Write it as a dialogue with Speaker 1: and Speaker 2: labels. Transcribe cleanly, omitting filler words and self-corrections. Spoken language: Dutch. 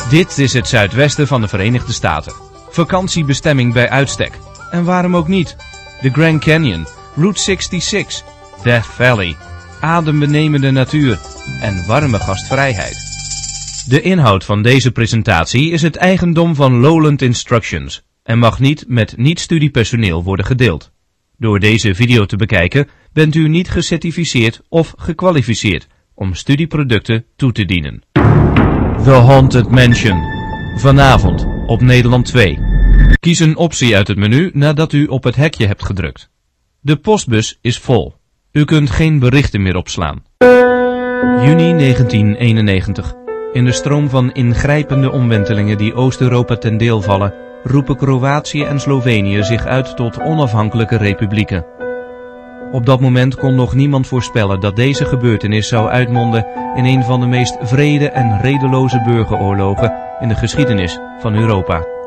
Speaker 1: Dit is het zuidwesten van de Verenigde Staten. Vakantiebestemming bij uitstek. En waarom ook niet? De Grand Canyon, Route 66, Death Valley, adembenemende natuur en warme gastvrijheid. De inhoud van deze presentatie is het eigendom van Lowland Instructions en mag niet met niet-studiepersoneel worden gedeeld. Door deze video te bekijken bent u niet gecertificeerd of gekwalificeerd om studieproducten toe te dienen. The Haunted Mansion. Vanavond op Nederland 2. Kies een optie uit het menu nadat u op het hekje hebt gedrukt. De postbus is vol. U kunt geen berichten meer opslaan. Juni 1991. In de stroom van ingrijpende omwentelingen die Oost-Europa ten deel vallen, roepen Kroatië en Slovenië zich uit tot onafhankelijke republieken. Op dat moment kon nog niemand voorspellen dat deze gebeurtenis zou uitmonden in een van de meest wrede en redeloze burgeroorlogen in de geschiedenis van Europa.